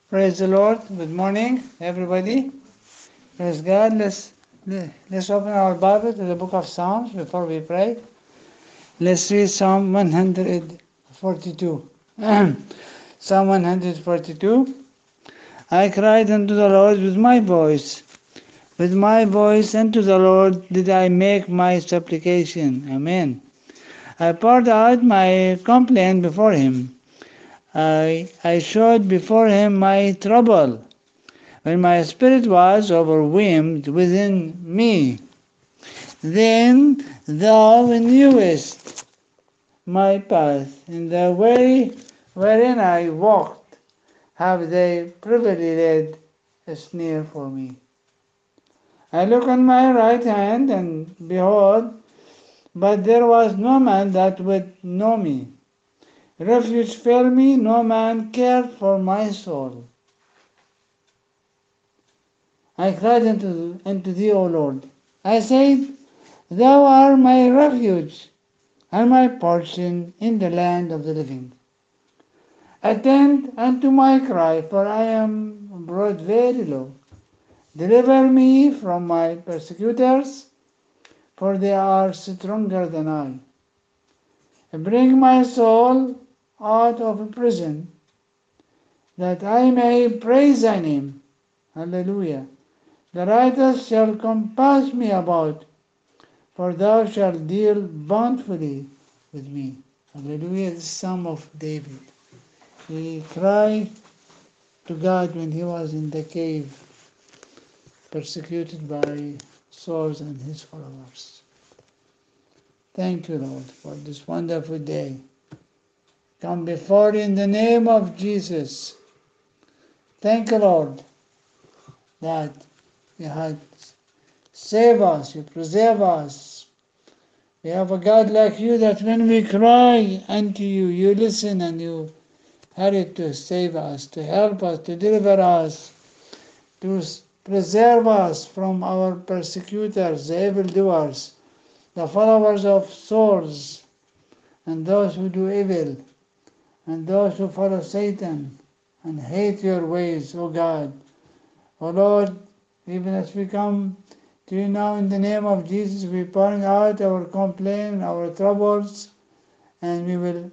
Praise the Lord. Good morning, everybody. Praise God. Let's open our Bible to the book of Psalms before we pray. Let's read Psalm 142. Psalm 142. I cried unto the Lord with my voice. With my voice unto the Lord did I make my supplication. Amen. I poured out my complaint before him. I showed before him my trouble. When my spirit was overwhelmed within me, then thou renewest my path. In the way wherein I walked, have they privily laid a snare for me. I look on my right hand, and behold, but there was no man that would know me. Refuge failed me, no man cared for my soul. I cried unto thee, O Lord. I said, Thou art my refuge and my portion in the land of the living. Attend unto my cry, for I am brought very low. Deliver me from my persecutors, for they are stronger than I. Bring my soul out of prison, that I may praise thy name. Hallelujah. The righteous shall compass me about, for thou shalt deal bountifully with me. Hallelujah. The Psalm of David. He cried to God when he was in the cave, persecuted by Saul and his followers. Thank you, Lord, for this wonderful day. Come before you in the name of Jesus. Thank you, Lord, that you had saved us, you preserve us. We have a God like you that when we cry unto you, you listen and you hurry to save us, to help us, to deliver us, to preserve us from our persecutors, the evildoers, the followers of souls, and those who do evil, and those who follow Satan and hate your ways, O God. O Lord, even as we come to you now in the name of Jesus, we pouring out our complaint, our troubles, and we will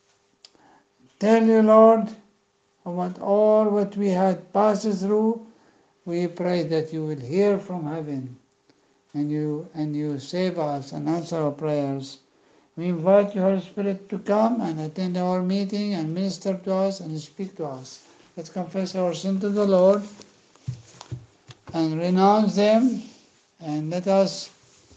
tell you, Lord, about all what we had passed through. We pray that you will hear from heaven and you save us and answer our prayers. We invite your Holy Spirit to come and attend our meeting and minister to us and speak to us. Let's confess our sin to the Lord and renounce them, and let us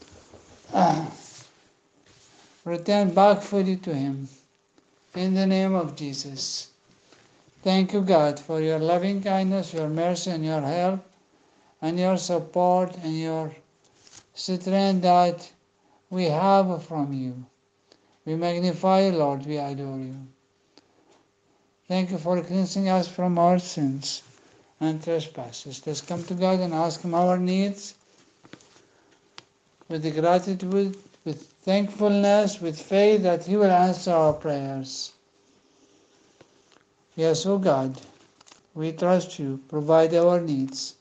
return back fully to Him. In the name of Jesus. Thank you, God, for your loving kindness, your mercy, and your help, and your support, and your strength that we have from you. We magnify you, Lord, we adore you. Thank you for cleansing us from our sins and trespasses. Let's come to God and ask Him our needs with gratitude, with thankfulness, with faith that He will answer our prayers. Yes, O God, we trust you. Provide our needs.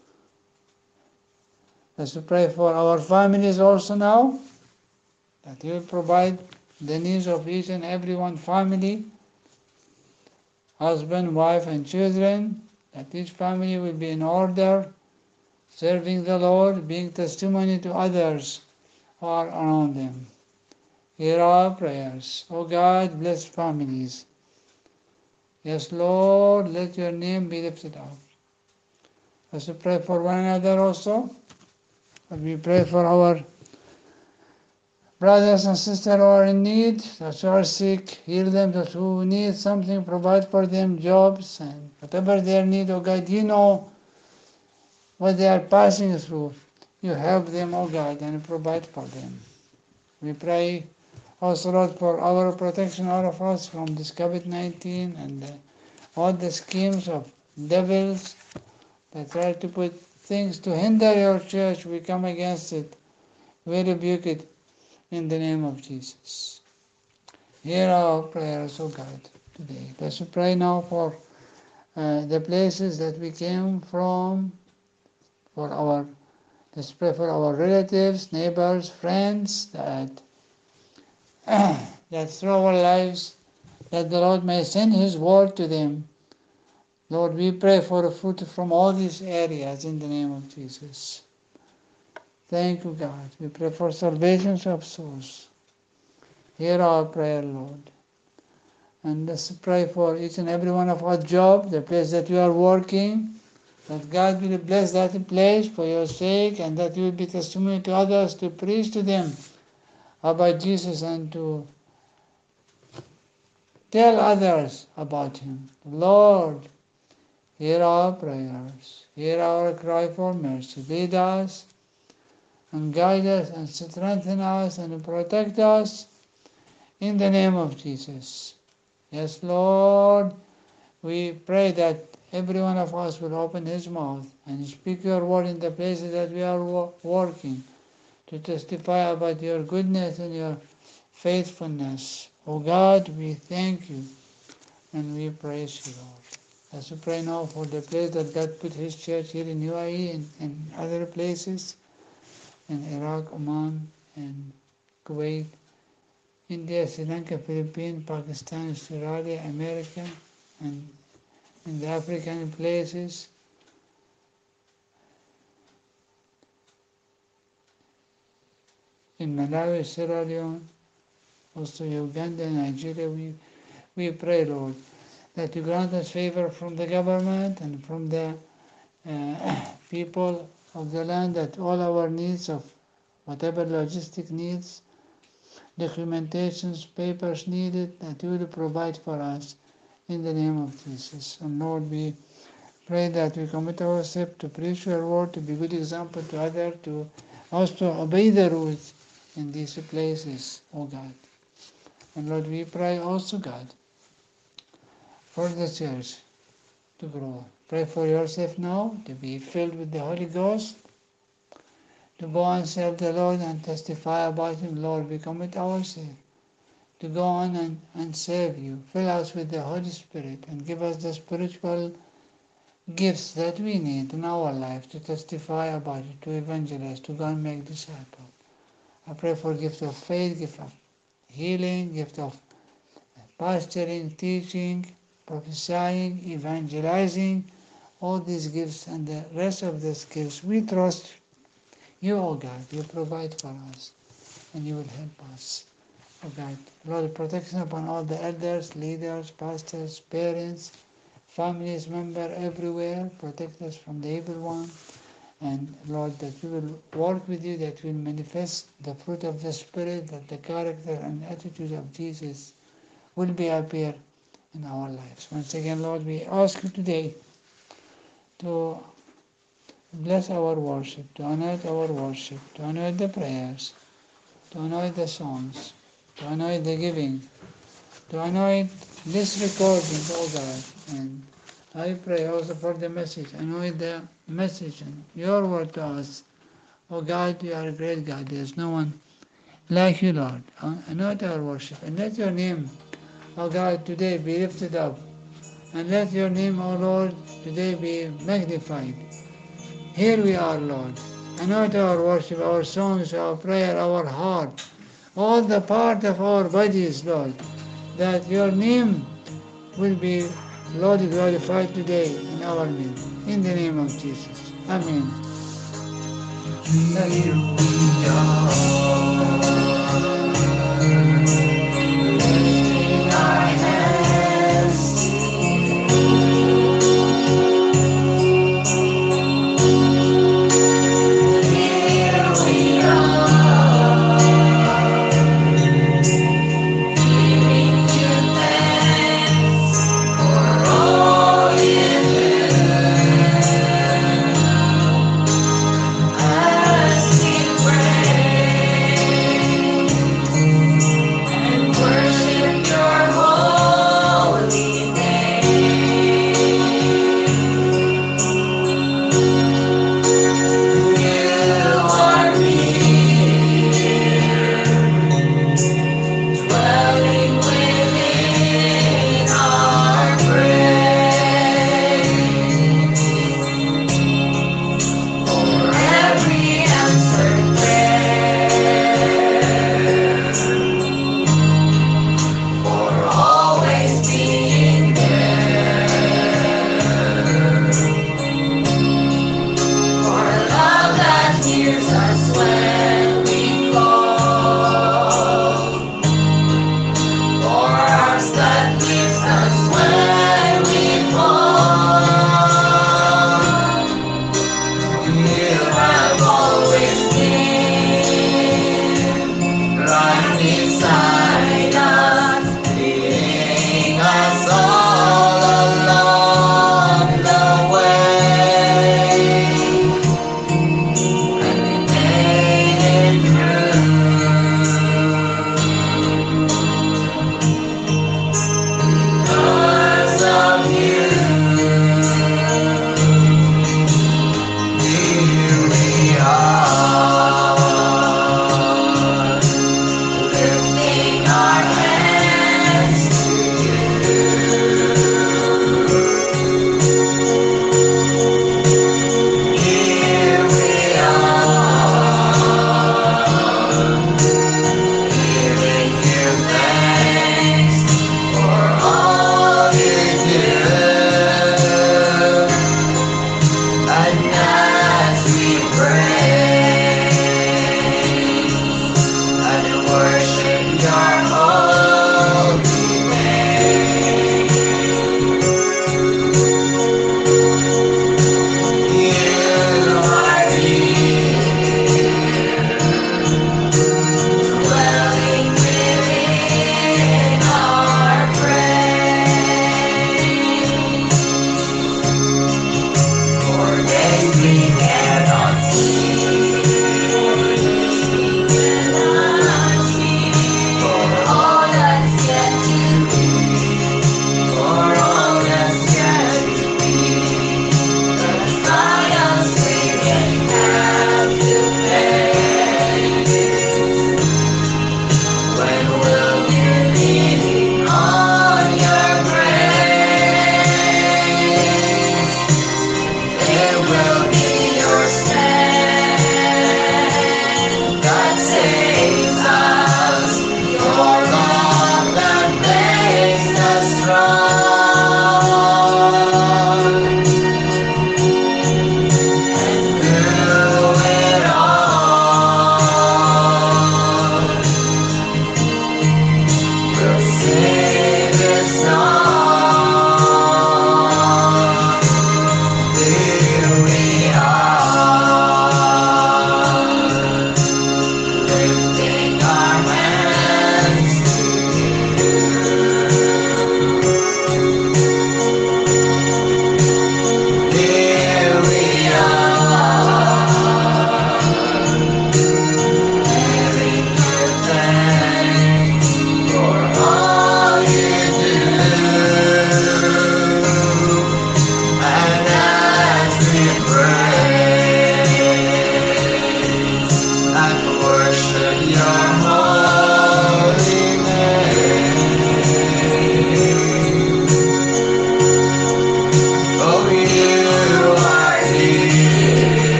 Let's pray for our families also now, that you will provide the needs of each and every one family, husband, wife, and children, that each family will be in order, serving the Lord, being testimony to others who are around them. Hear our prayers. O God, bless families. Yes, Lord, let your name be lifted up. Let's pray for one another also. We pray for our brothers and sisters who are in need, those who are sick, heal them, those who need something, provide for them jobs, and whatever their need, oh God, you know what they are passing through. You help them, oh God, and provide for them. We pray also, Lord, for our protection, all of us, from this COVID-19 and all the schemes of devils that try to put things to hinder your church. We come against it. We rebuke it in the name of Jesus. Hear our prayers, O God, today. Let's pray now for the places that we came from, let's pray for our relatives, neighbors, friends, that that through our lives, that the Lord may send His word to them. Lord, we pray for the fruit from all these areas in the name of Jesus. Thank you, God. We pray for salvation of souls. Hear our prayer, Lord. And let's pray for each and every one of our job, the place that we are working, that God will bless that place for your sake, and that you will be testimony to others, to preach to them about Jesus and to tell others about Him. Lord, hear our prayers. Hear our cry for mercy. Lead us and guide us and strengthen us and protect us in the name of Jesus. Yes, Lord, we pray that every one of us will open his mouth and speak your word in the places that we are working, to testify about your goodness and your faithfulness. Oh God, we thank you and we praise you, Lord. As we pray now for the place that God put His church here in UAE and other places, in Iraq, Oman, and Kuwait, India, Sri Lanka, Philippines, Pakistan, Australia, America, and in the African places, in Malawi, Sierra Leone, also Uganda, Nigeria, we pray, Lord, that you grant us favor from the government and from the people of the land, that all our needs of whatever logistic needs, documentations, papers needed, that you will provide for us in the name of Jesus. And Lord, we pray that we commit ourselves to preach your word, to be good example to others, to also obey the rules in these places, oh God. And Lord, we pray also, God, for the church to grow. Pray for yourself now to be filled with the Holy Ghost, to go and serve the Lord and testify about Him. Lord, we commit ourselves to go on and serve you. Fill us with the Holy Spirit and give us the spiritual gifts that we need in our life to testify about it, to evangelize, to go and make disciples. I pray for gift of faith, gift of healing, gift of pastoring, teaching, prophesying, evangelizing, all these gifts and the rest of the skills. We trust you, O God. You provide for us and you will help us, O God. Lord, protection upon all the elders, leaders, pastors, parents, families, members everywhere. Protect us from the evil one. And Lord, that we will work with you, that we will manifest the fruit of the Spirit, that the character and attitude of Jesus will be appear in our lives. Once again, Lord, we ask you today to bless our worship, to anoint our worship, to anoint the prayers, to anoint the songs, to anoint the giving, to anoint this recording, oh God. And I pray also for the message. Anoint the message and your word to us. Oh God, you are a great God. There is no one like you, Lord. Anoint our worship and let your name, oh God, today be lifted up. And let your name, O Lord, today be magnified. Here we are, Lord. Anoint our worship, our songs, our prayer, our heart, all the part of our bodies, Lord, that your name will be, Lord, glorified today in our midst. In the name of Jesus. Amen. Thank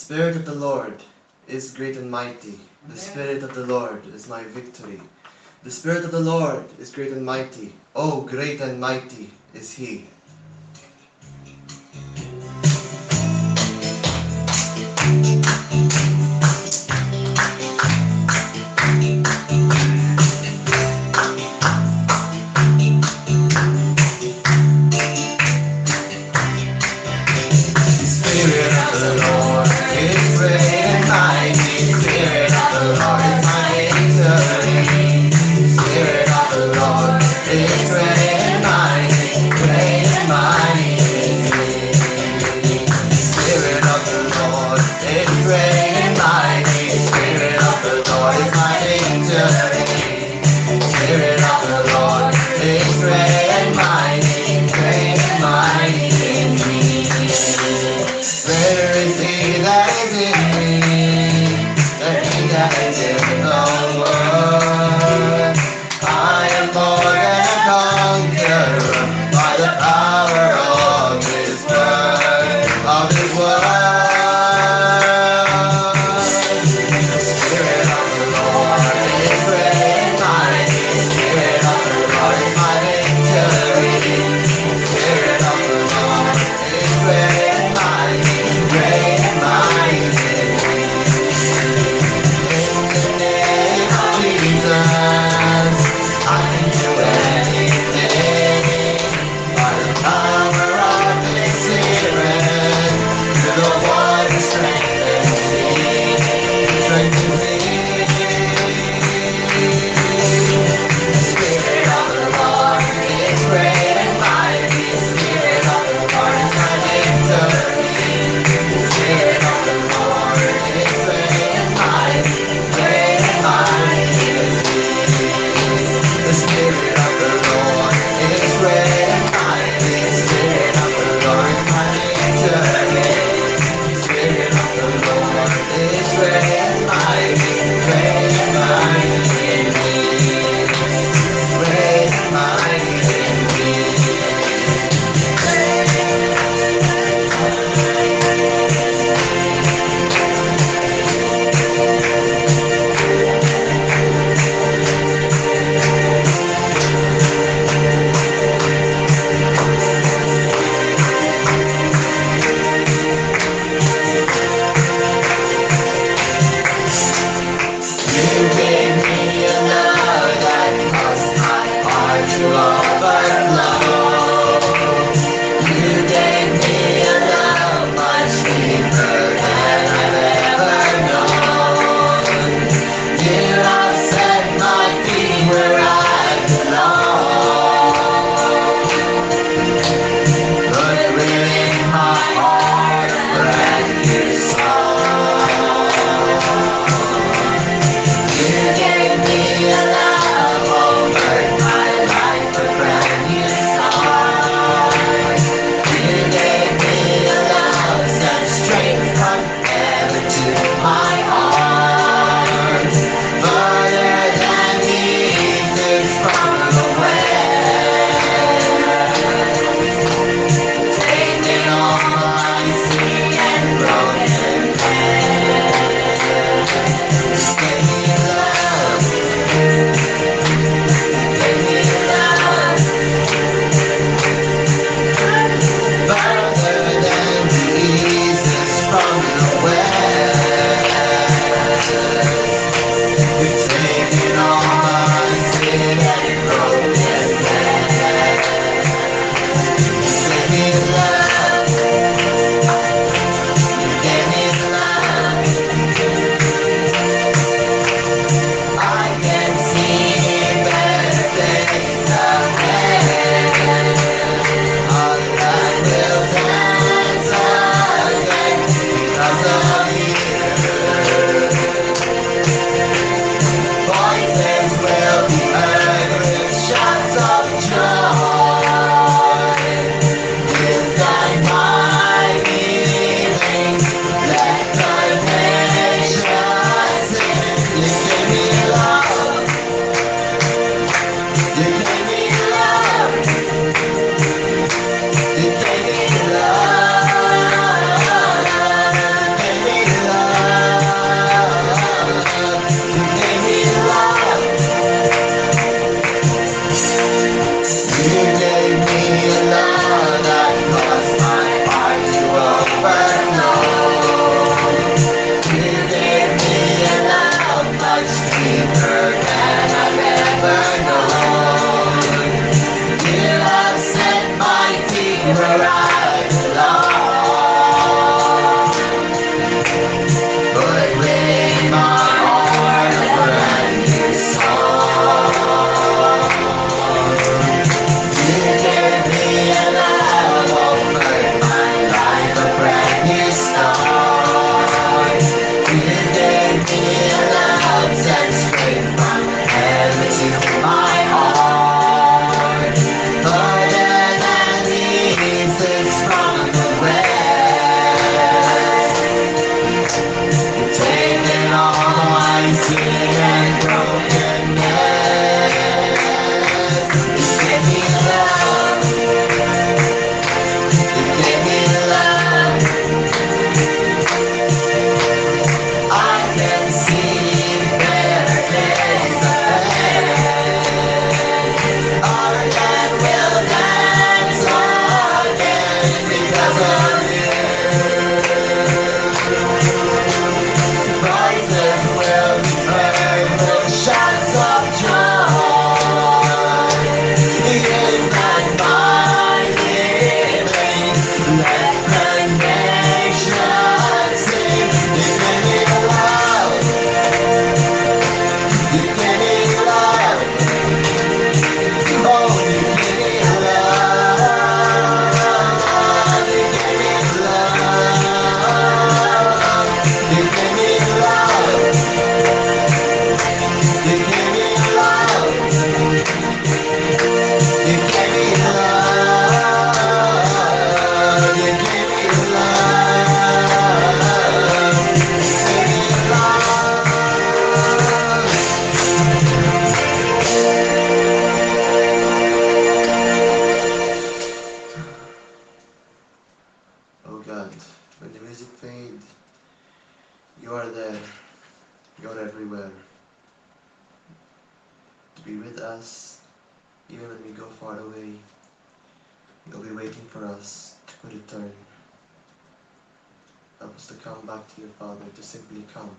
Spirit of the Lord is great and mighty. The Spirit of the Lord is my victory. The Spirit of the Lord is great and mighty. Oh, great and mighty is He. Spirit of the Lord is great and mighty. Spirit of the Lord is my victory. Spirit of the Lord is great and mighty. Great and mighty is He. Spirit of the Lord is great and mighty. Spirit of the Lord is my victory. Spirit of the Lord is great and mighty. Great and mighty is He. Greater is He that is in me than he that is in the world. I am more than a conqueror by the power of His word, of His word. The Spirit of the Lord is great with us even when we go far away. You'll be waiting for us to return. Help us to come back to you, Father, to simply come.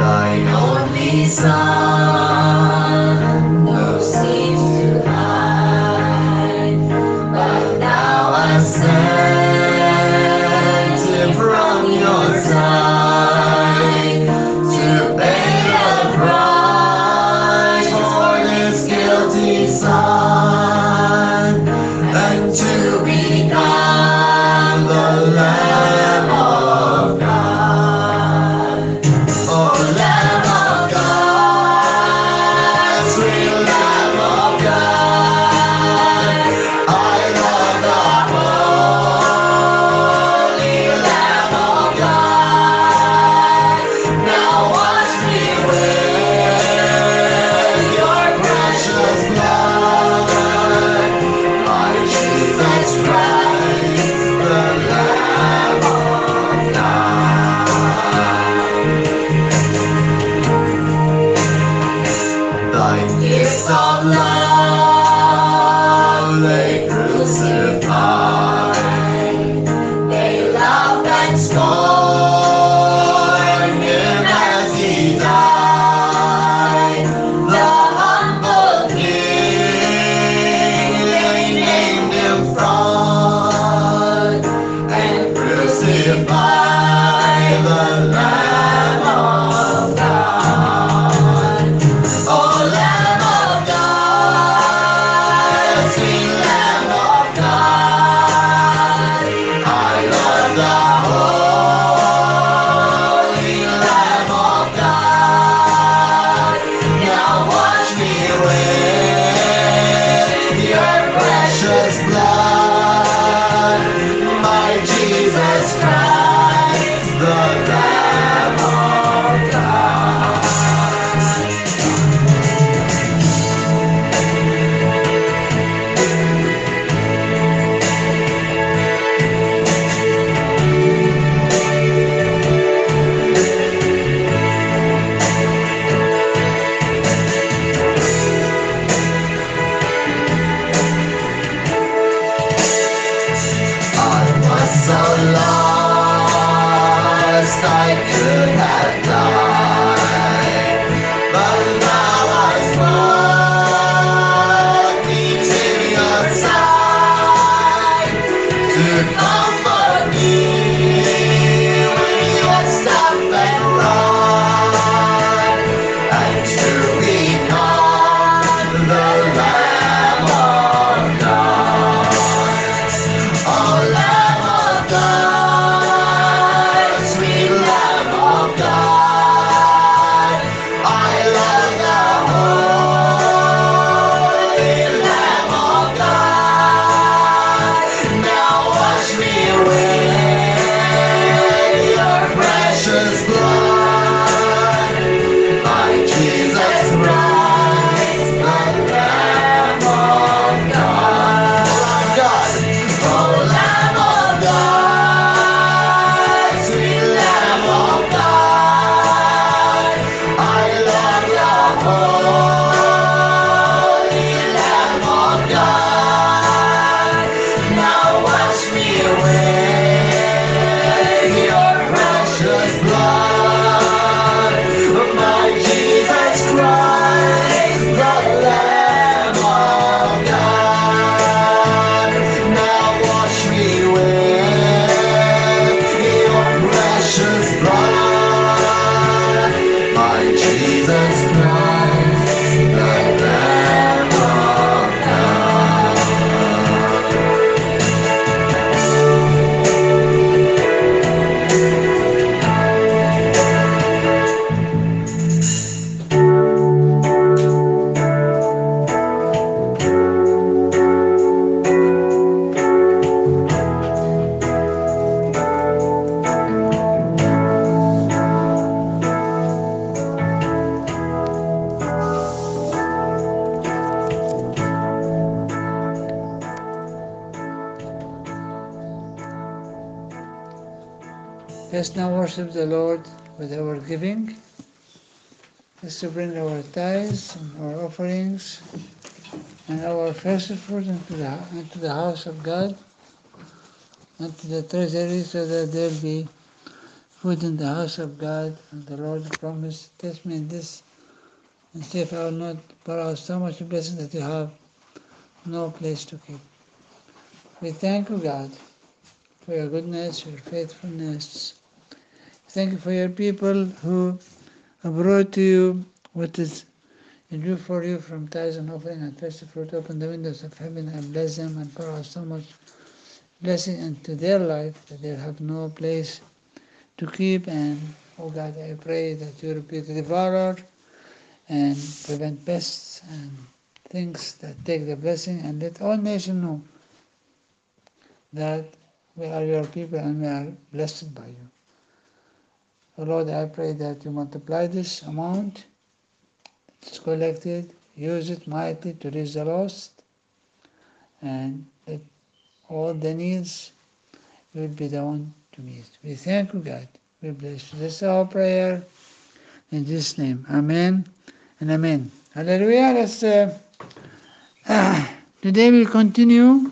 Thine only Son, no seems to hide, but thou hast sent him from your side to pay the price for this guilty son, and to become the Lamb of God. Oh, Lamb of God, sweet Lamb of God, I love the holy Lamb of God. Now wash me with your precious blood, my Jesus Christ, the Lamb of God. Thy gifts of love they crucified, they laughed and scorned him as he died. The humble King, they named him fraud, and crucified the Lamb of God. Oh, Lamb of God, sweet Lamb of God, I love the holy Lamb of God. Now wash me with your precious blood, my Jesus Christ, the Lamb of God. I was so lost I could have died, but now I walk into your side to comfort me when you are stuck and wrong, and to become the Lamb of God. Oh, Lamb of God, sweet Lamb of God, I love the holy Lamb of God. Now wash me with your precious blood, my Jesus Christ, the Lamb of God. Oh, Lamb of God, sweet Lamb of God, I love the holy Lamb of God. Now wash me with your precious blood, my Jesus Christ, the Lamb of God. Now wash me with your precious blood, my Jesus Christ, the Lamb of God. Let's now worship the Lord with our giving. Let's to bring our tithes and our offerings and our first fruit into the house of God, into the treasury, so that there'll be food in the house of God, and the Lord promised, test me in this, and see if I will not pour out so much blessing that you have no place to keep. We thank you, God, for your goodness, your faithfulness. Thank you for your people who have brought to you what is due for you from tithes and offering and first fruit. Open the windows of heaven and bless them and pour out so much blessing into their life that they have no place to keep. And, oh God, I pray that you rebuke the devourer and prevent pests and things that take the blessing, and let all nations know that we are your people and we are blessed by you. Oh Lord, I pray that you multiply this amount that's collected, use it mightily to reach the lost, and let all the needs will be the one to meet. We thank you, God. We bless you. This is our prayer in Jesus' name. Amen and amen. Hallelujah. Let's, today we'll continue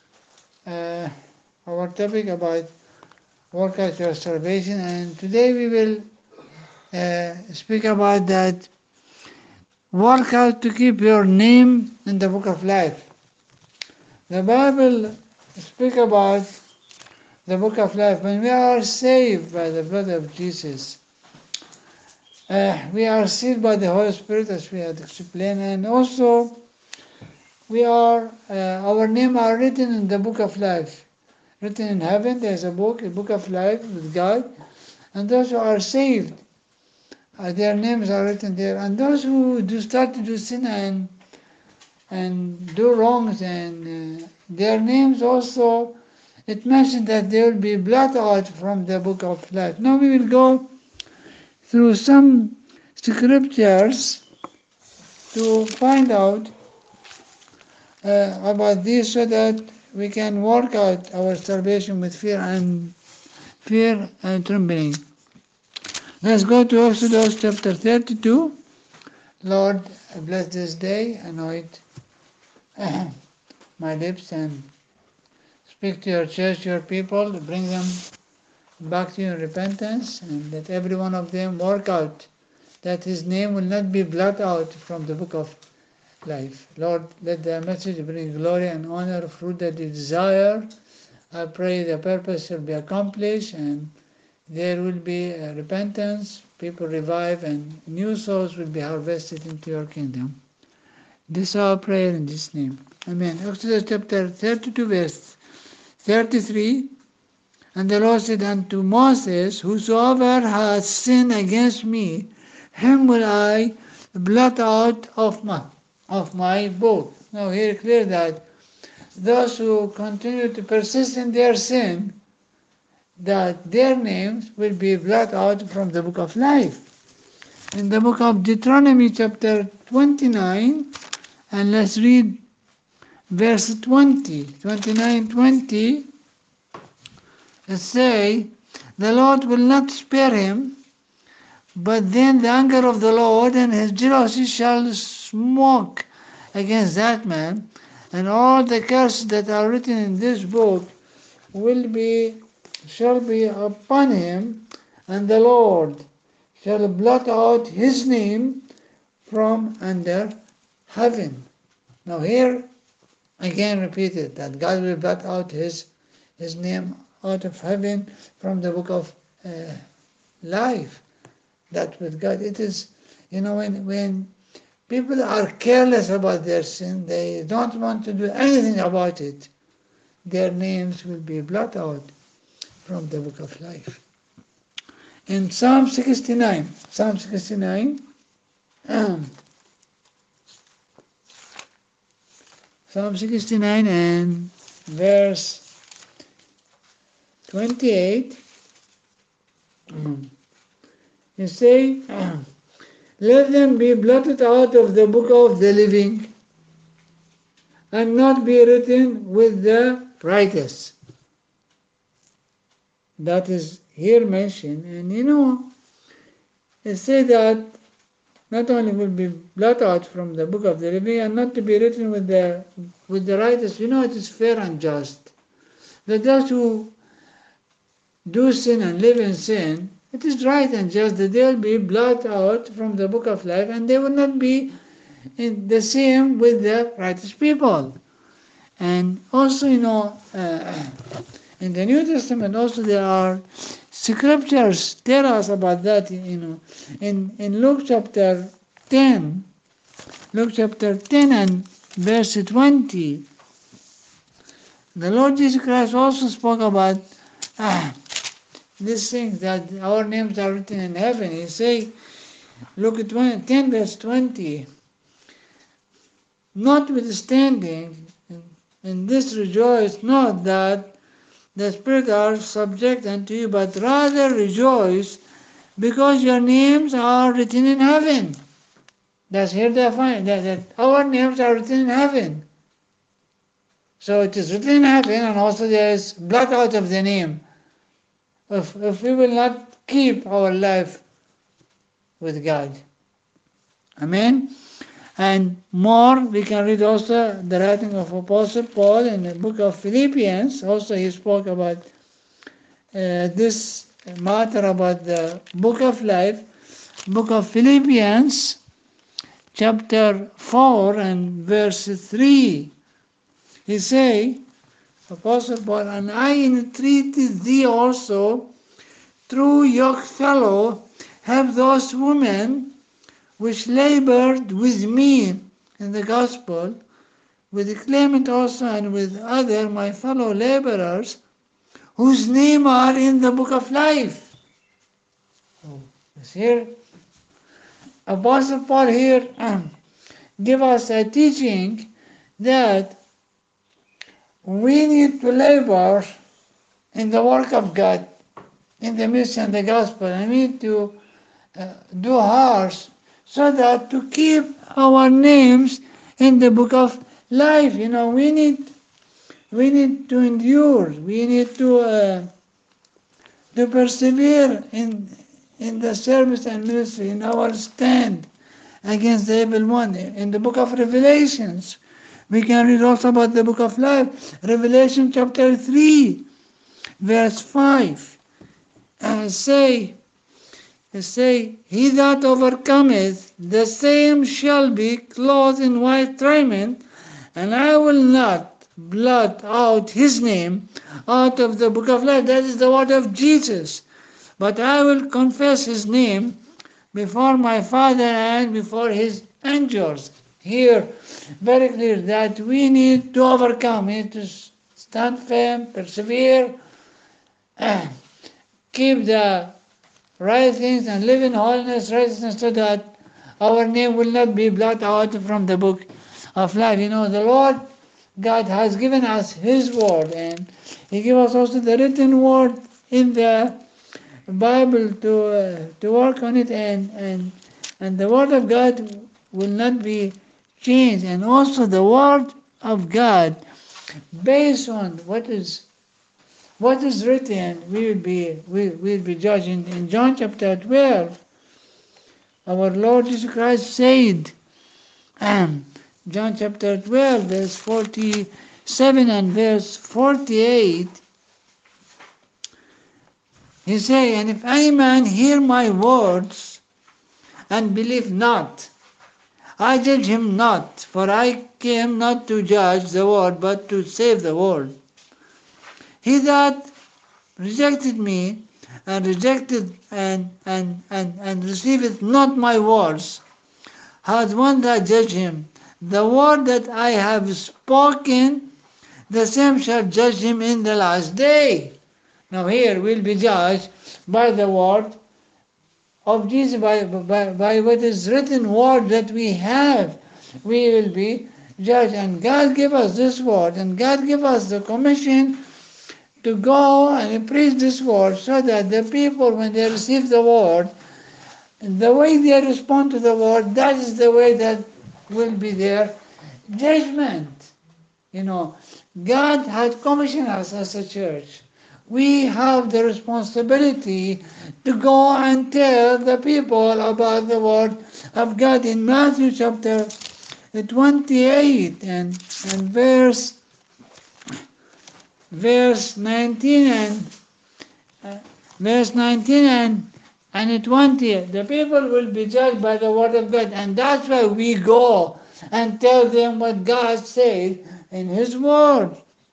our topic about work out your salvation, and today we will speak about that work out to keep your name in the book of life. The Bible speaks about the book of life. When we are saved by the blood of Jesus, we are sealed by the Holy Spirit, as we had explained, and also we are our name are written in the book of life. Written in heaven, there is a book of life with God, and those who are saved, their names are written there. And those who do start to do sin and do wrongs, and their names also, it mentioned that they will be blotted out from the book of life. Now we will go through some scriptures to find out about this, so that we can work out our salvation with fear and trembling. Let's go to Exodus chapter 32. Lord, bless this day, anoint my lips, and speak to your church, your people, bring them back to you in repentance, and let every one of them work out that his name will not be blotted out from the book of life. Lord, let the message bring glory and honor, fruit that you desire. I pray the purpose will be accomplished, and there will be repentance, people revive, and new souls will be harvested into your kingdom. This is our prayer in this name. Amen. Exodus chapter 32, verse 33. And the Lord said unto Moses, whosoever hath sinned against me, him will I blot out of my book. Now here clear that those who continue to persist in their sin, that their names will be blotted out from the book of life. In the book of Deuteronomy chapter 29, and let's read verse 29:20, it say, the Lord will not spare him, but then the anger of the Lord and his jealousy shall smoke against that man, and all the curses that are written in this book shall be upon him, and the Lord shall blot out his name from under heaven. Now here again repeated that God will blot out his name out of heaven from the book of life. That with God, it is, when people are careless about their sin, they don't want to do anything about it, their names will be blotted out from the book of life. In Psalm 69 and verse 28, you say, let them be blotted out of the book of the living, and not be written with the righteous. That is here mentioned, and it says that not only will be blotted out from the book of the living, and not to be written with the righteous. It is fair and just that those who do sin and live in sin, it is right and just that they will be blotted out from the book of life, and they will not be in the same with the righteous people. And also, in the New Testament also there are scriptures tell us about that, in Luke chapter 10, and verse 20, the Lord Jesus Christ also spoke about these things, that our names are written in heaven. He say, look at 10 verse 20, notwithstanding, in this rejoice not that the Spirit are subject unto you, but rather rejoice because your names are written in heaven. That's here they find that our names are written in heaven. So it is written in heaven, and also there is blot out of the name. If we will not keep our life with God. Amen. And more, we can read also the writing of Apostle Paul in the book of Philippians. Also he spoke about this matter about the book of life. Book of Philippians, chapter 4 and verse 3. He say, Apostle Paul, and I entreated thee also, through your fellow, have those women which labored with me in the gospel, with Clement also and with other my fellow laborers, whose name are in the book of life. So, here, Apostle Paul here give us a teaching that we need to labor in the work of God, in the mission and the gospel, and we need to do hard so that to keep our names in the book of life. We need to endure. We need to persevere in the service and ministry, in our stand against the evil one. In the book of Revelations, we can read also about the book of life. Revelation chapter 3, verse 5. Say, he that overcometh, the same shall be clothed in white raiment, and I will not blot out his name out of the book of life. That is the word of Jesus. But I will confess his name before my Father and before his angels. Here, very clear that we need to overcome. We need to stand firm, persevere, keep the right things and live in holiness, righteousness, so that our name will not be blotted out from the book of life. The Lord God has given us His word, and He gave us also the written word in the Bible to work on it, and the word of God will not be changed. And also the word of God, based on what is written, we will be judged. In John chapter 12, our Lord Jesus Christ said, John chapter 12, verse 47 and verse 48, he say, and if any man hear my words and believe not, I judge him not, for I came not to judge the world, but to save the world. He that rejected me and rejected and receiveth not my words hath one that judge him. The word that I have spoken, the same shall judge him in the last day. Now here we'll be judged by the word of Jesus, by what is written word that we have. We will be judged, and God give us this word, and God give us the commission to go and preach this word, so that the people, when they receive the word, the way they respond to the word, that is the way that will be their judgment. God had commissioned us as a church. We have the responsibility to go and tell the people about the word of God. In Matthew chapter 28 and verse 19 and And 20, the people will be judged by the word of God. And that's why we go and tell them what God said in His word.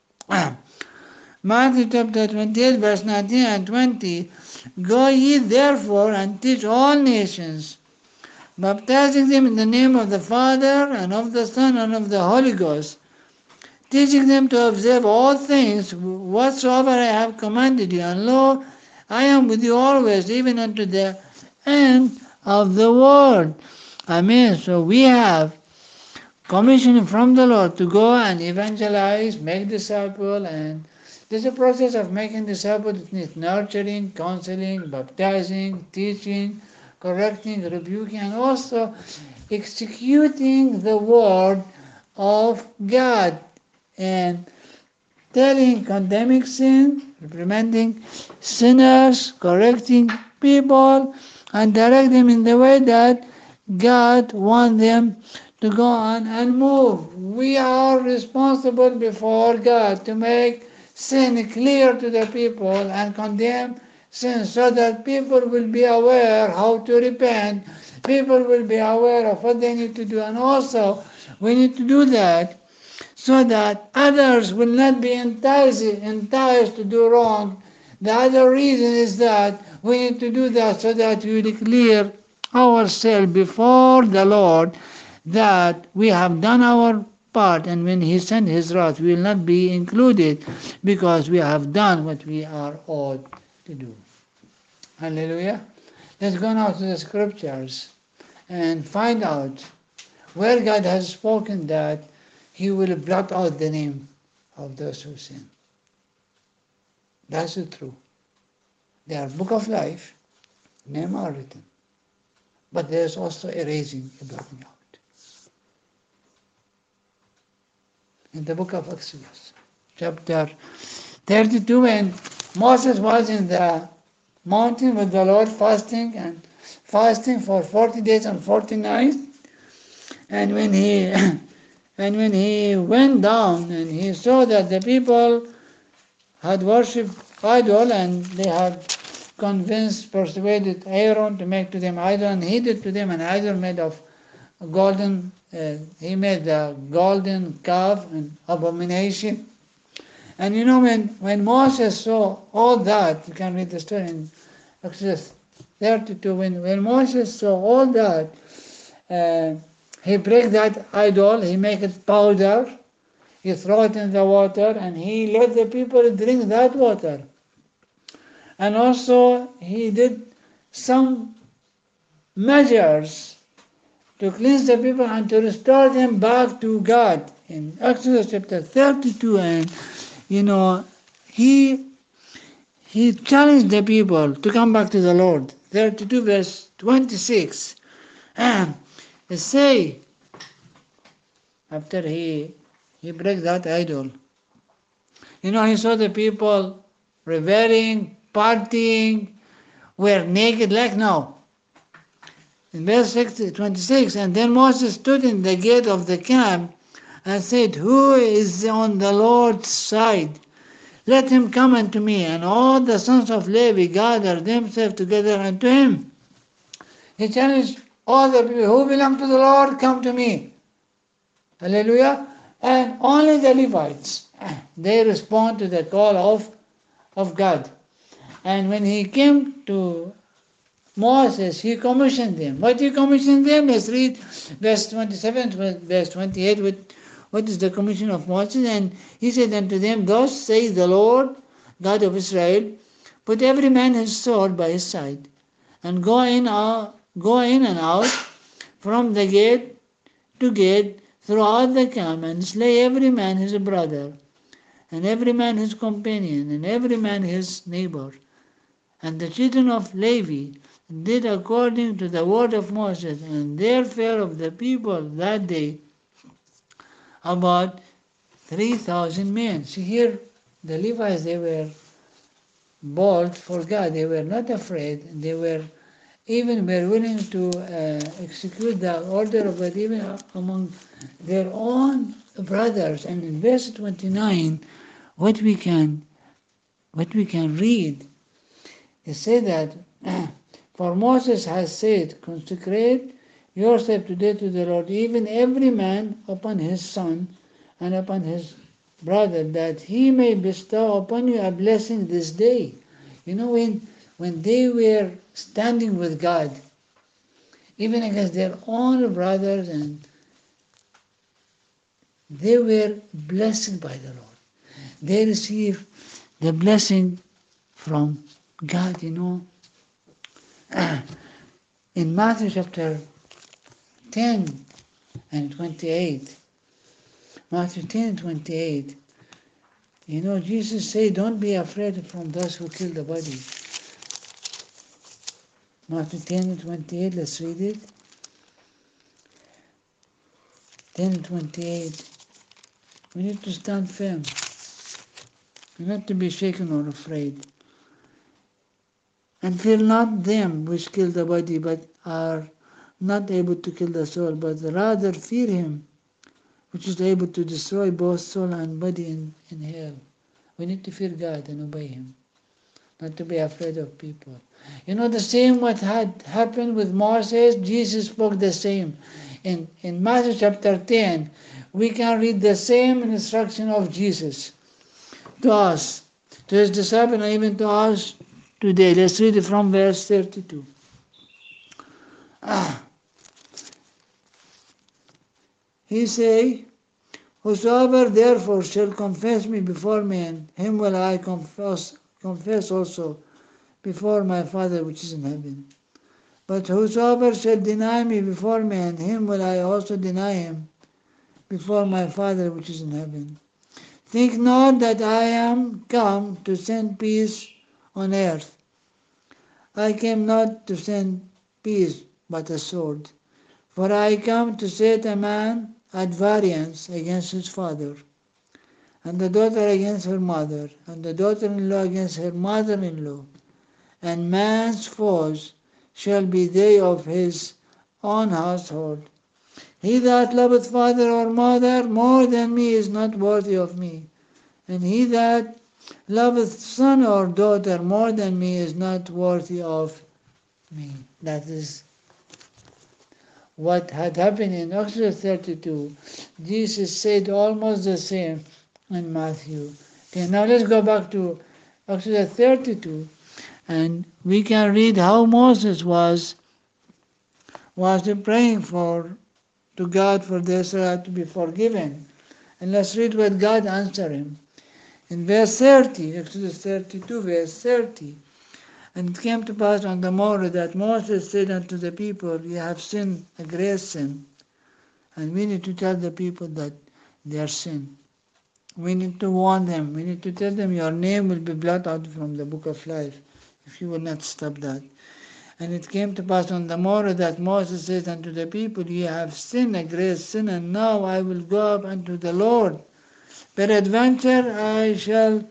Matthew chapter 28, verse 19 and 20. Go ye therefore and teach all nations, baptizing them in the name of the Father and of the Son and of the Holy Ghost, teaching them to observe all things whatsoever I have commanded you. And lo, I am with you always, even unto the end of the world. Amen. So we have commission from the Lord to go and evangelize, make disciples, and there's a process of making disciples. It needs nurturing, counseling, baptizing, teaching, correcting, rebuking, and also executing the word of God and telling, condemning sin, reprimanding sinners, correcting people, and direct them in the way that God wants them to go on and move. We are responsible before God to make sin clear to the people and condemn sin so that people will be aware how to repent. People will be aware of what they need to do. And also, we need to do that so that others will not be enticed to do wrong. The other reason is that we need to do that so that we will clear ourselves before the Lord, that we have done our part, and when He sends His wrath, we will not be included because we have done what we are ought to do. Hallelujah. Let's go now to the scriptures and find out where God has spoken that He will blot out the name of those who sin. That's the truth. They are book of life, name are written. But there's also erasing, a blotting out. In the book of Exodus, chapter 32, when Moses was in the mountain with the Lord fasting for 40 days and 40 nights, and when he went down and he saw that the people had worshipped idol, and they had persuaded Aaron to make to them idol, and he did to them an idol made of golden. He made the golden calf, an abomination. And you know, when Moses saw all that, you can read the story in Exodus 32. When Moses saw all that, he break that idol, he make it powder, he throw it in the water, and he let the people drink that water. And also he did some measures to cleanse the people and to restore them back to God. In Exodus chapter 32, and you know, he challenged the people to come back to the Lord. 32 verse 26. And say, after he break that idol, you know, he saw the people revering, partying, were naked like now. In verse 26, and then Moses stood in the gate of the camp and said, who is on the Lord's side? Let him come unto me. And all the sons of Levi gathered themselves together unto him. He challenged all the people who belong to the Lord, come to me. Hallelujah. And only the Levites, they respond to the call of God. And when he came to Moses, he commissioned them. What he commissioned them? Let's read verse 27 to verse 28. What is the commission of Moses? And he said unto them, thus saith the Lord God of Israel, put every man his sword by his side, and go in and out from the gate to gate throughout the camp, and slay every man his brother, and every man his companion, and every man his neighbor. And the children of Levi did according to the word of Moses, and there fell of the people that day about 3,000 men. See here, the Levites, they were bold for God. They were not afraid. They were willing to execute the order of God even among their own brothers. And in verse 29, what we can read, it says that For Moses has said, consecrate yourself today to the Lord, even every man upon his son and upon his brother, that he may bestow upon you a blessing this day. You know, when they were standing with God, even against their own brothers, and they were blessed by the Lord. They received the blessing from God, you know. In Matthew chapter 10 and 28, Matthew 10 and 28, you know, Jesus said, don't be afraid from those who kill the body. Matthew 10 and 28, let's read it. 10 and 28. We need to stand firm, not to be shaken or afraid. And fear not them which kill the body, but are not able to kill the soul, but rather fear him which is able to destroy both soul and body in hell. We need to fear God and obey him, not to be afraid of people. You know, the same what had happened with Moses, Jesus spoke the same. In Matthew chapter 10, we can read the same instruction of Jesus to us, to his disciples, and even to us today. Let's read it from verse 32. He say, whosoever therefore shall confess me before men, him will I confess also before my Father which is in heaven. But whosoever shall deny me before men, him will I also deny him before my Father which is in heaven. Think not that I am come to send peace on earth. I came not to send peace, but a sword. For I come to set a man at variance against his father, and the daughter against her mother, and the daughter-in-law against her mother-in-law. And man's foes shall be they of his own household. He that loveth father or mother more than me is not worthy of me. And he that loveth son or daughter more than me is not worthy of me. That is what had happened in Exodus 32. Jesus said almost the same in Matthew. Okay, now let's go back to Exodus 32, and we can read how Moses was praying to God for the Israelites to be forgiven. And let's read what God answered him. In verse 30, Exodus 32, verse 30, and it came to pass on the morrow that Moses said unto the people, ye have sinned a great sin. And we need to tell the people that they are sin. We need to warn them. We need to tell them your name will be blotted out from the book of life if you will not stop that. And it came to pass on the morrow that Moses said unto the people, ye have sinned a great sin, and now I will go up unto the Lord. Peradventure I shall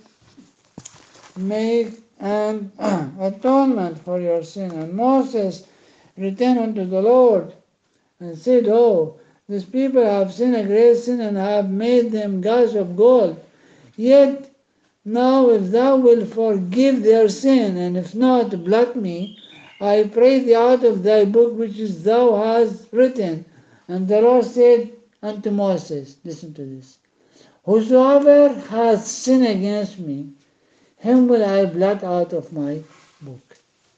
make an atonement for your sin. And Moses returned unto the Lord and said, oh, these people have sinned a great sin, and have made them gods of gold. Yet now if thou wilt forgive their sin, and if not, blot me, I pray thee out of thy book which thou hast written. And the Lord said unto Moses, listen to this, whosoever hath sinned against me, him will I blot out of my book.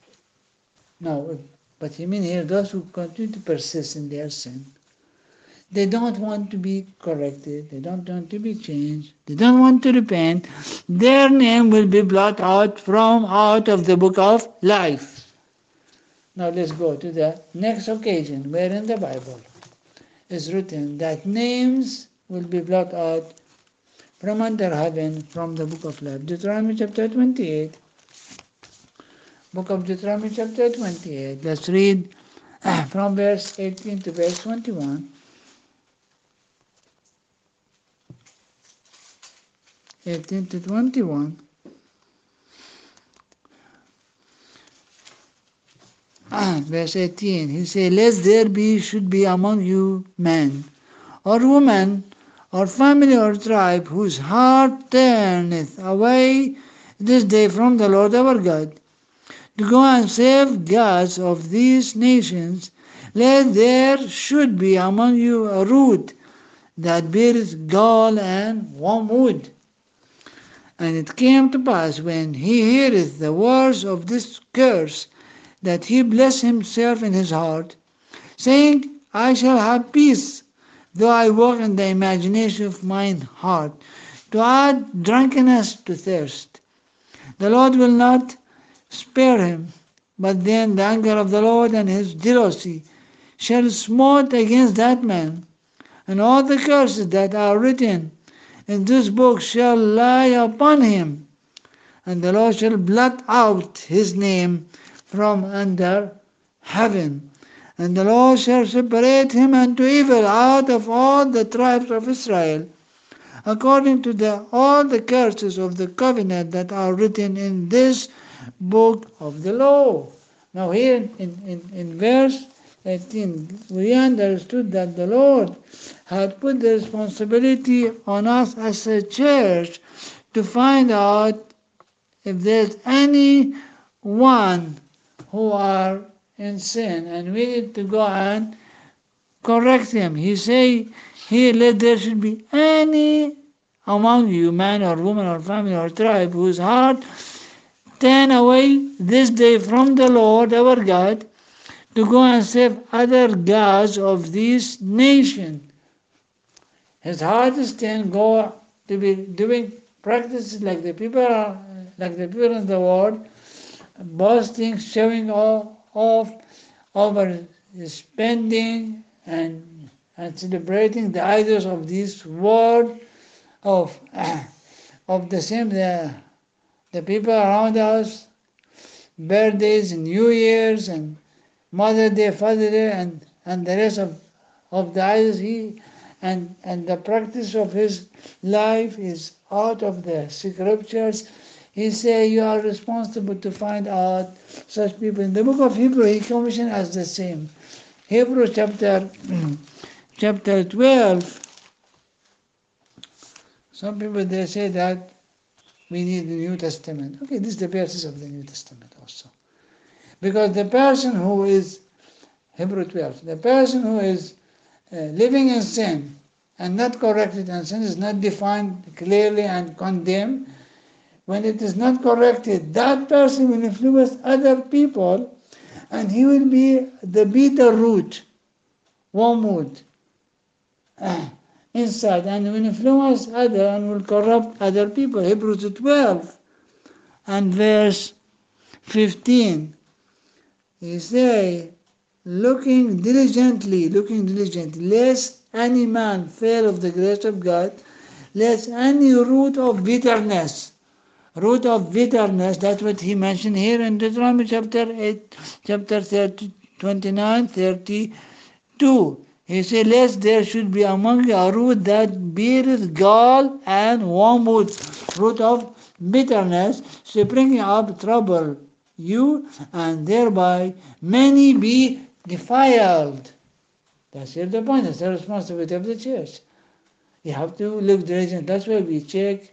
Now, but you mean here those who continue to persist in their sin. They don't want to be corrected. They don't want to be changed. They don't want to repent. Their name will be blotted out of the book of life. Now let's go to the next occasion where in the Bible is written that names will be blotted out from under heaven from the book of life. Deuteronomy chapter 28. Book of Deuteronomy chapter 28. Let's read from verse 18 to verse 21. 18 to 21. Verse 18, he says, lest there should be among you man, or woman, or family, or tribe, whose heart turneth away this day from the Lord our God, to go and save gods of these nations, lest there should be among you a root that beareth gall and wormwood. And it came to pass, when he heareth the words of this curse, that he blessed himself in his heart, saying, I shall have peace, though I walk in the imagination of mine heart, to add drunkenness to thirst. The Lord will not spare him, but then the anger of the Lord and his jealousy shall smite against that man, and all the curses that are written in this book shall lie upon him, and the Lord shall blot out his name from under heaven. And the Lord shall separate him unto evil out of all the tribes of Israel, according to all the curses of the covenant that are written in this book of the law. Now here in verse 18, we understood that the Lord had put the responsibility on us as a church to find out if there's anyone who are in sin, and we need to go and correct him. He say here, let there should be any among you, man or woman or family or tribe, whose heart turn away this day from the Lord our God, to go and serve other gods of this nation. His heart is turned, go to be doing practices like the people in the world, boasting, showing off over spending and celebrating the idols of this world, of the same the people around us, birthdays and New Year's and Mother Day, Father Day, and the rest of the idols. And the practice of his life is out of the scriptures. He say you are responsible to find out such people. In the book of Hebrew, he commissioned us the same. Hebrew chapter 12. Some people they say that we need the New Testament. Okay, this is the basis of the New Testament also. Because the person who is, Hebrew 12, the person who is living in sin and not corrected, and sin is not defined clearly and condemned, when it is not corrected, that person will influence other people, and he will be the bitter root, wormwood, inside, and will influence other and will corrupt other people. Hebrews 12 and verse 15, he say, looking diligently, lest any man fail of the grace of God, lest any root of bitterness, that's what he mentioned here in Deuteronomy chapter 8, chapter 30, 29, 32. He said, lest there should be among you a root that beareth gall and wormwood, root of bitterness, springing up trouble you, and thereby many be defiled. That's here the point. That's the responsibility of the church. You have to look diligent. That's why we check.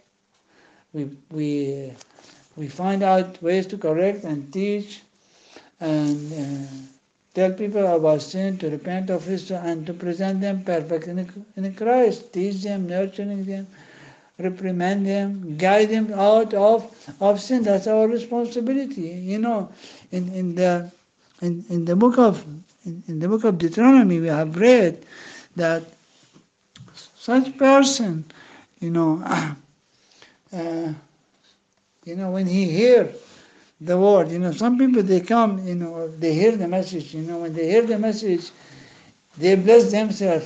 We find out ways to correct and teach and tell people about sin, to repent of it, and to present them perfect in Christ. Teach them, nurturing them, reprimand them, guide them out of sin. That's our responsibility. You know, in the book of Deuteronomy, we have read that such person, when he hear the word, some people they come, they hear the message, when they hear the message, they bless themselves,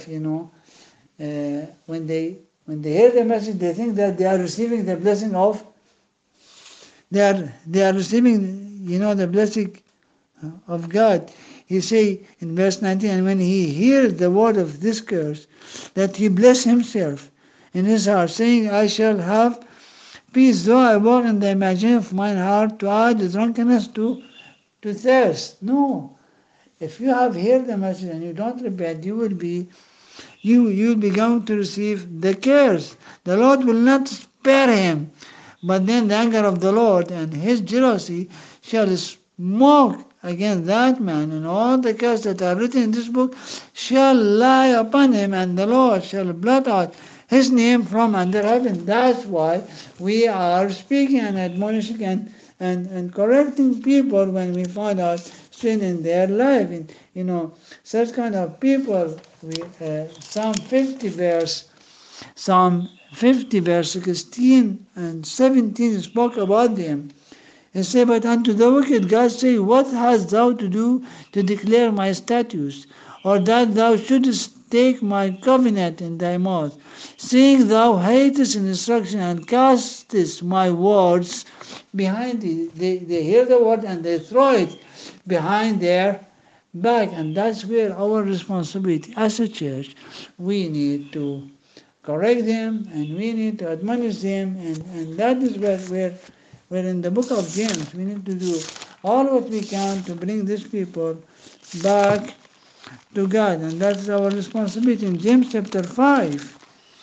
when they hear the message, they think that they are receiving the blessing of, they are receiving, the blessing of God. He say in verse 19, and when he heard the word of this curse, that he bless himself in his heart, saying, I shall have peace, though I walk in the imagination of mine heart, to add the drunkenness to thirst. No. If you have heard the message and you don't repent, you will be going to receive the curse. The Lord will not spare him, but then the anger of the Lord and his jealousy shall mock against that man, and all the curses that are written in this book shall lie upon him, and the Lord shall blot out his name from under heaven. That's why we are speaking and admonishing and correcting people when we find out sin in their life. And, such kind of people, Psalm 50 verse 16 and 17 spoke about them. He said, but unto the wicked God say, what hast thou to do to declare my statutes, or that thou shouldest take my covenant in thy mouth, seeing thou hatest instruction and castest my words behind thee. They hear the word and they throw it behind their back, and that's where our responsibility as a church. We need to correct them and we need to admonish them, and that is where in the book of James we need to do all what we can to bring these people back to God, and that's our responsibility. In James chapter 5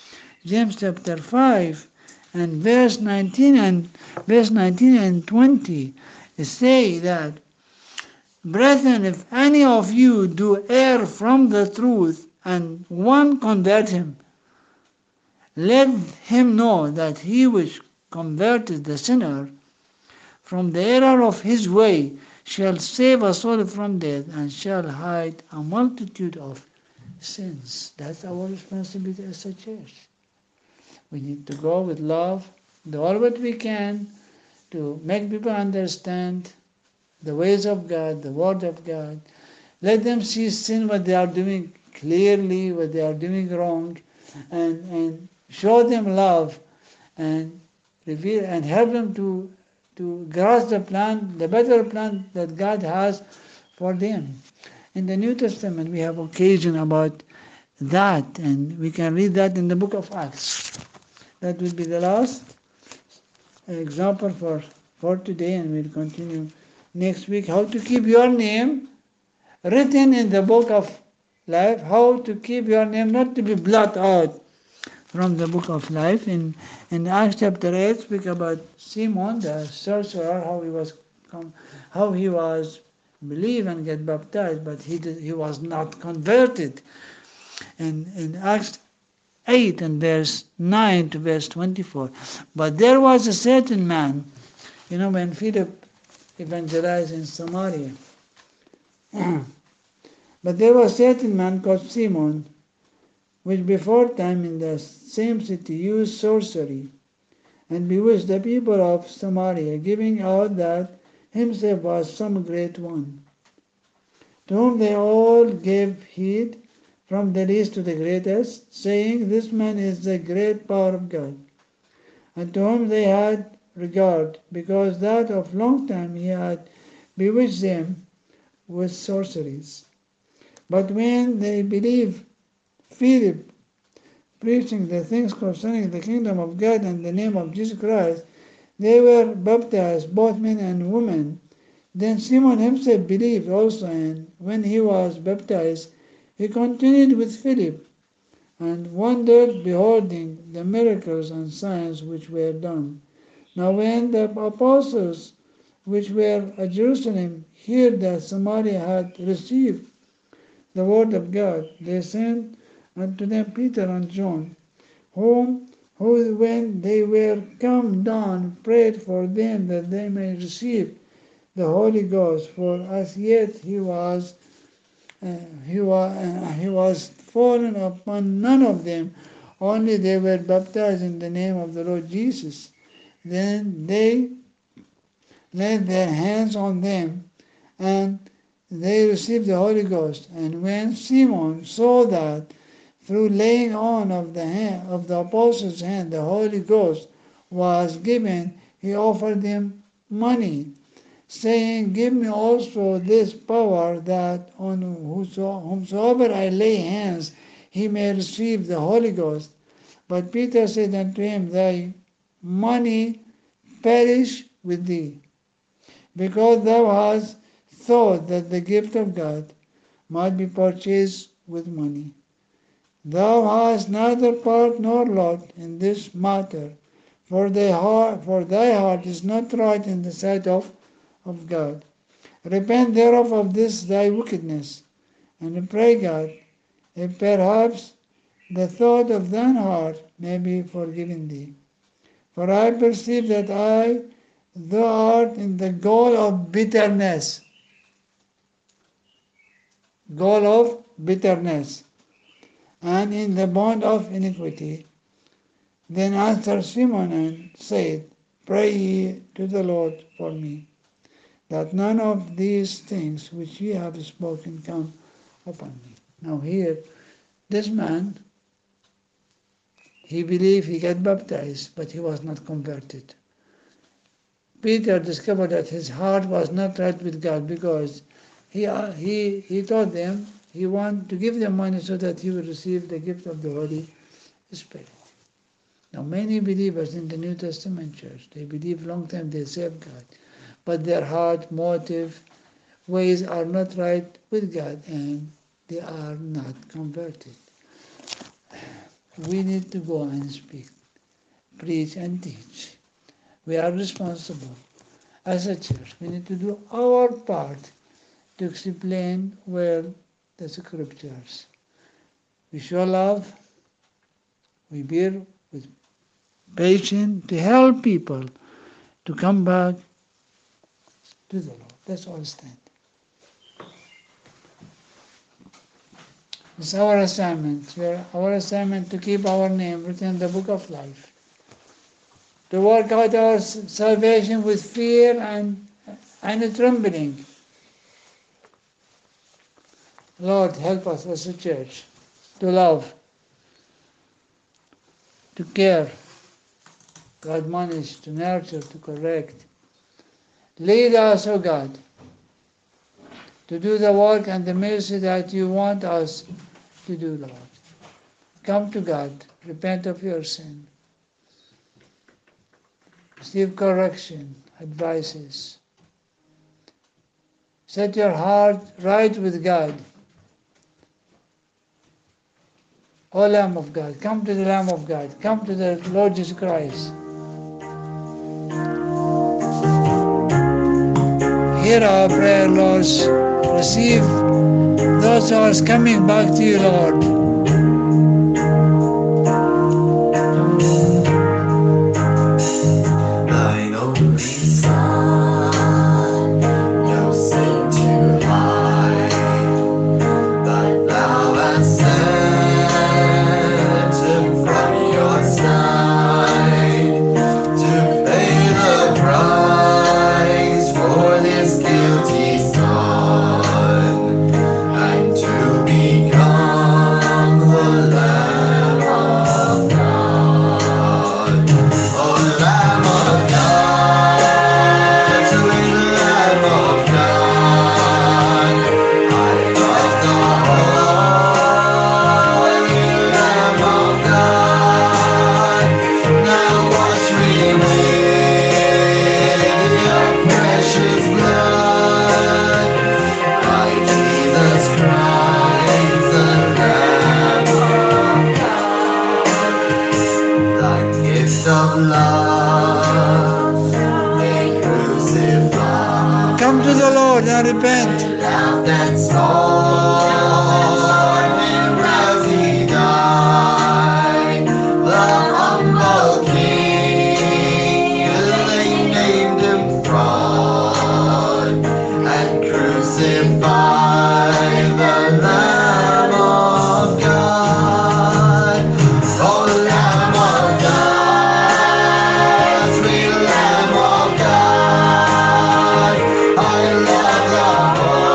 and verse 19 and 20 say that, brethren, if any of you do err from the truth and one convert him, let him know that he which converted the sinner from the error of his way shall save a soul from death and shall hide a multitude of sins. That's our responsibility as a church. We need to go with love, do all what we can to make people understand the ways of God, the Word of God. Let them see sin, what they are doing clearly, what they are doing wrong, and show them love and reveal and help them to grasp the plan, the better plan that God has for them. In the New Testament, we have occasion about that, and we can read that in the book of Acts. That will be the last example for today, and we'll continue next week. How to keep your name written in the book of life, how to keep your name not to be blotted out from the book of life. In Acts chapter 8, speak about Simon the sorcerer, how he was believe and get baptized, but he was not converted. And in Acts 8 and verse 9 to verse 24, but there was a certain man, when Philip evangelized in Samaria, but there was a certain man called Simon, which before time in the same city used sorcery, and bewitched the people of Samaria, giving out that himself was some great one, to whom they all gave heed, from the least to the greatest, saying, this man is the great power of God. And to whom they had regard, because that of long time he had bewitched them with sorceries. But when they believed Philip preaching the things concerning the kingdom of God and the name of Jesus Christ, they were baptized, both men and women. Then Simon himself believed also, and when he was baptized, he continued with Philip, and wondered, beholding the miracles and signs which were done. Now when the apostles which were at Jerusalem heard that Samaria had received the word of God, they sent unto them Peter and John, who when they were come down prayed for them that they may receive the Holy Ghost, for as yet he was fallen upon none of them, only they were baptized in the name of the Lord Jesus. Then they laid their hands on them, and they received the Holy Ghost. And when Simon saw that through laying on of the apostles' hand the Holy Ghost was given, he offered them money, saying, give me also this power, that on whomsoever I lay hands he may receive the Holy Ghost. But Peter said unto him, thy money perish with thee, because thou hast thought that the gift of God might be purchased with money. Thou hast neither part nor lot in this matter, for thy heart is not right in the sight of God. Repent thereof of this thy wickedness, and pray God, if perhaps the thought of thine heart may be forgiven thee. For I perceive that thou art in the gall of bitterness. Gall of bitterness, and in the bond of iniquity. Then answered Simon and said, Pray ye to the Lord for me, that none of these things which ye have spoken come upon me. Now here, this man, he believed, he got baptized, but he was not converted. Peter discovered that his heart was not right with God, because he told them he wanted to give them money so that he would receive the gift of the Holy Spirit. Now many believers in the New Testament church, they believe long time they serve God, but their heart, motive, ways are not right with God, and they are not converted. We need to go and speak, preach and teach. We are responsible as a church. We need to do our part to explain well the scriptures. We show love, we bear with patience to help people to come back to the Lord. That's all stand. It's our assignment. Our assignment to keep our name written in the book of life, to work out our salvation with fear and trembling. Lord, help us as a church to love, to care, to admonish, to nurture, to correct. Lead us, O God, to do the work and the mercy that you want us to do, Lord. Come to God, repent of your sin, receive correction, advices. Set your heart right with God. O Lamb of God, come to the Lamb of God, come to the Lord Jesus Christ. Hear our prayer, Lord. Receive those who are coming back to you, Lord. Thine only Son, no sin to hide, that thou hast sent him from your side to pay the price for this guilty son, and to become the Lamb of God. Oh, Lamb of God, sweet Lamb of God, I love the holy Lamb of God. Now wash me with your precious blood, by Jesus Christ, the Lamb of God. Thy gift of love, they crucified. Come to the Lord and repent. Laughed and scorned him as he died. The humble King, they named him fraud, and crucified the Lamb of God. Oh, Lamb of God, sweet Lamb of God, I love the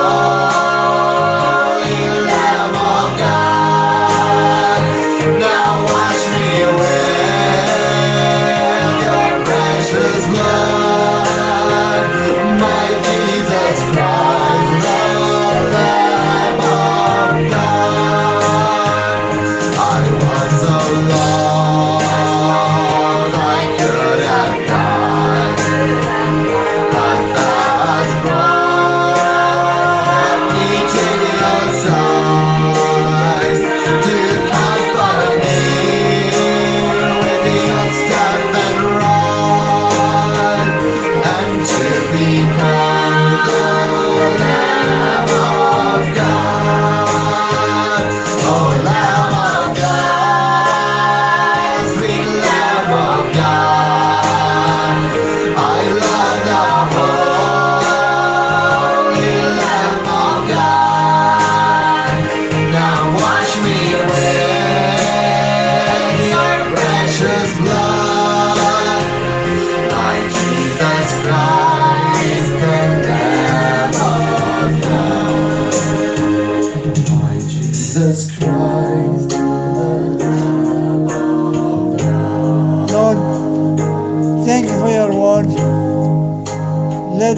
rise to the Lord, thank you for your word. Let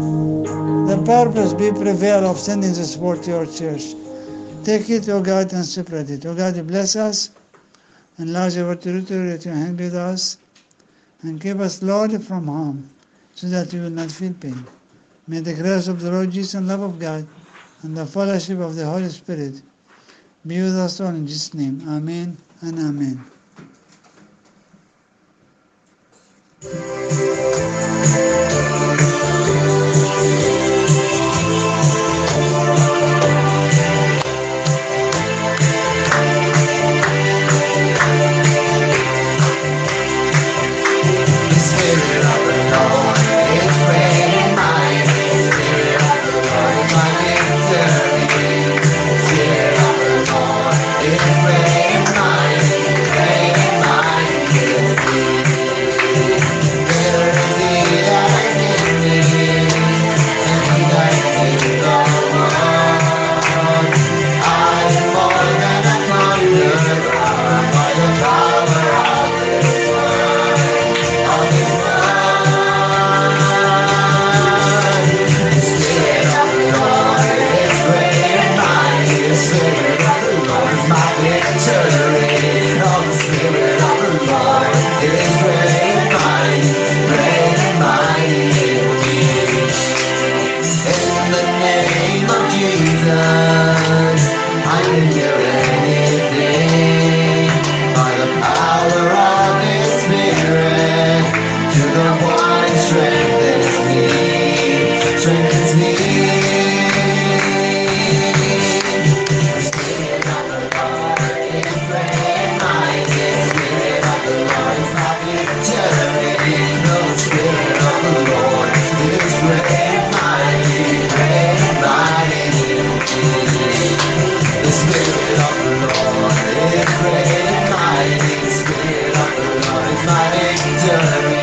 the purpose be prevail of sending the support to your church. Take it, O God, and spread it. O God, bless us, enlarge our territory, let your hand be with us, and keep us, Lord, from harm, so that we will not feel pain. May the grace of the Lord Jesus and love of God and the fellowship of the Holy Spirit be with us all in Jesus' name. Amen and amen. Spirit of the Lord is mighty, Spirit of the Lord is mighty,